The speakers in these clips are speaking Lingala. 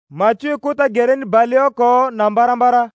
Mathieu kota gereni bale oko na mbarambara.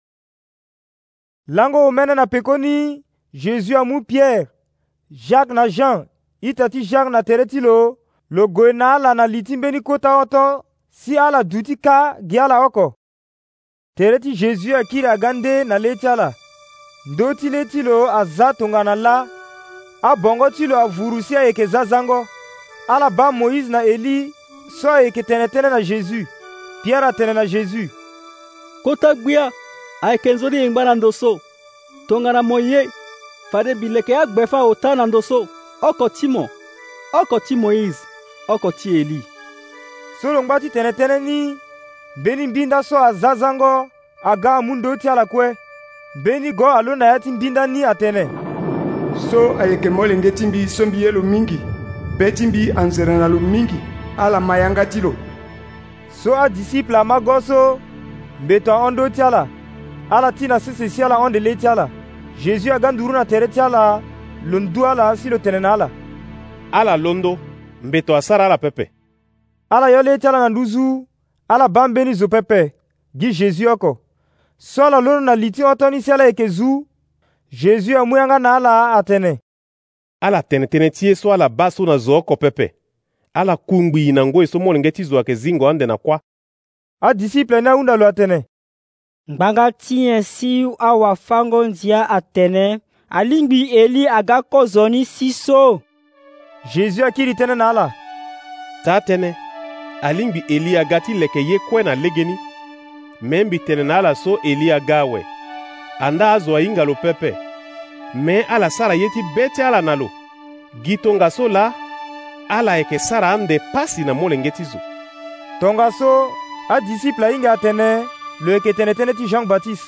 Lango umene na pekoni Jésus amu Pierre, Jacques na Jean, itati Jacques na tere ti lo gue na ala na li ti mbeni kota oto si ala duti ka gi ala oko. Tere ti Jésus akiri aga nde na le ti ala. Ndo ti le ti lo aza tongana la, abongo ti lo avuru si ayeke za zango. Ala ba Moïse na Eli so ayeke tene tënë na Jésus. Pierre atene na Jésus. Kota gbia ayeke nzoni yengba na ndo so tongana mo ye fade bileke agbefa ota na ndo so oko ti mo, oko ti Moïse, oko ti Eli. So lo ngba ti tene tënë ni mbeni mbinda so aza zango aga amu ndo ti ala kue. Mbeni go alo na ya ti mbinda ni atene. So ayeke molenge ti mbi so mbi ye lo mingi be ti mbi anzere na lo mingi ala ma yanga ti lo. So adisiple ama go so mbeto ahondo ti ala. Ala ti na sese si ala honde le ti ala. Jésus aga nduru na tere ti ala lo ndu ala si lo tene na ala. Ala londo mbeto asara ala pepe. Ala yo le ti ala na nduzu ala ba mbeni zo pepe gi Jésus oko. So ala lono na li ti oto ni si ala yeke zu Jésus amu yanga na ala atene. Ala tene tënë ti ye so ala ba so na zo oko pepe. Ala kungbi na ngoi so molenge ti zo ayeke zingo ande na kuâ. Adisiple ni ahunda lo atene. Ngbanga ti nyen si awafango ndia atene alingbi Eli aga kozoni si so. Jésus akiri tënë na ala. Taa tënë alingbi Eli aga ti leke ye kue na legeni. Me mbi tene na ala so Eli aga awe. Anda azo ahinga lo pepe. Me ala sara ye ti be ti ala na lo. Gi tongaso la ala yeke sara ande pasi na molenge ti zo. Tongaso adisiple ahinga atene lo yeke tene tënë ti Jean Baptiste.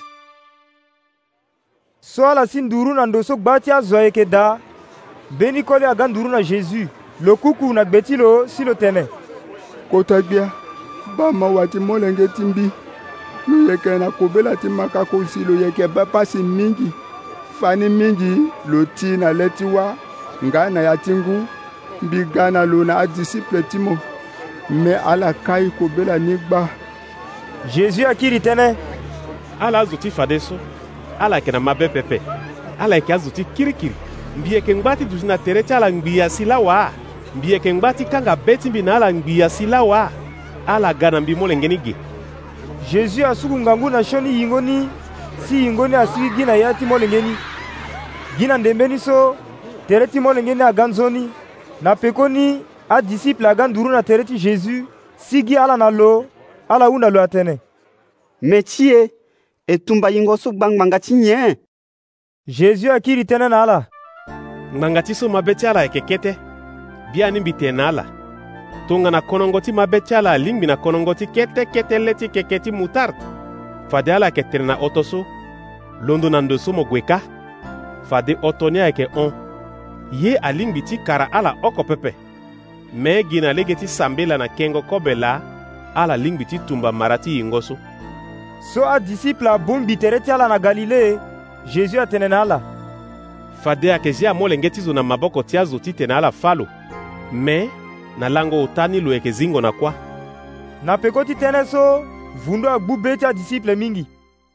So ala si nduru na ndo so gba ti azo ayeke da mbeni koli aga nduru na Jésus lo kuku na gbe ti lo si lo tene. Kota gbia ba ma wati molenge ti mbi lo yeke na kobela ti makako si lo yeke ba pasi mingi fani mingi lo ti na le ti wa nga na ya ti ngu mbi ga na lo na adisiple ti mo me ala kai kobela ni gba. Jésus akiri tënë. Ala azo ti fade so ala yeke na mabe pepe. Ala yeke azo ti kirikiri mbi yeke ngba ti duti na tere ti ala ngbia si lawa. Mbi yeke ngba ti kanga be ti mbi na ala ngbia si lawa. Ala ga na mbi molenge ni ge. Jésus asuku ngangu na shoni yingo ni si yingo ni asiki gi na ya ti molenge ni. Gi na ndembe ni so tere ti molenge ni aga nzoni. Na peko ni adisiple aga nduru na tere ti Jésus si gi ala na lo ala hunda lo atene. Me ti ye e tumba yingo so gba ngbanga ti nyen. Jésus akiri tënë na ala. Ngbanga ti so mabe ti ala yeke kete bia ni mbi tene na ala. Tongana konongo ti mabe ti ala alingbi na konongo ti kete kete le ti keke ti mutarde. Fade ala yeke tene na oto so londo na ndo so mo gue ka. Fade oto ni ayeke hon ye alingbi ti kara ala oko pepe. Me gi na lege ti sambela na kengo kobe la ala lingbi ti tumba mara ti yingo so. So adisiple abongbi tere ti ala na Galile Jésus atene na ala. Fade ayeke zia molenge ti zo na maboko ti azo ti tene ala falo. Me na lango ota ni lo yeke zingo na kuâ. Na peko ti tënë so vundu agbu be ti adisiple mingi.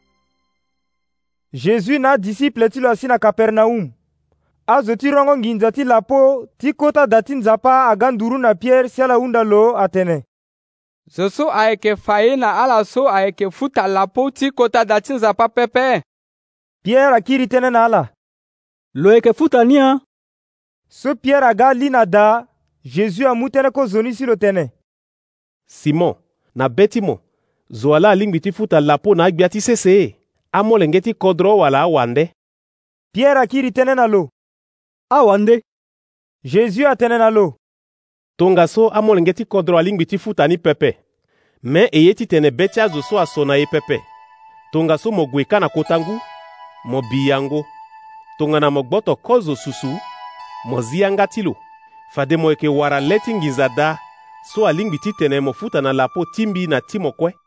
Jésus na adisiple ti lo asi na Kapernaum. Azo ti rongo nginza ti lapo ti kota da ti nzapa aga nduru na Pierre si ala hunda lo atene. Zo so ayeke fa ye na ala so ayeke futa lapo ti kota da ti nzapa pepe. Pierre akiri tënë na ala. Lo yeke futa ni a. So Pierre aga li na da Jésus amu tënë kozoni si lo tene. Simon na be ti mo zo ala alingbi ti futa lapo na agbia ti sese amolenge ti kodro wala awande. Pierre akiri tënë na lo. Awande. Jésus atene na lo. Tongaso amolenge ti kodro alingbi ti futa ni pepe. Me eye ti tene be ti azo so aso na ye pepe. Tongaso mo gue ka na kota ngu mo bi yango. Tongana mo gboto kozo susu mo zi yanga ti lo. Fade mo yeke wara le ti nginza da so alingbi ti tene mo futa na lapo ti mbi na ti mo kue.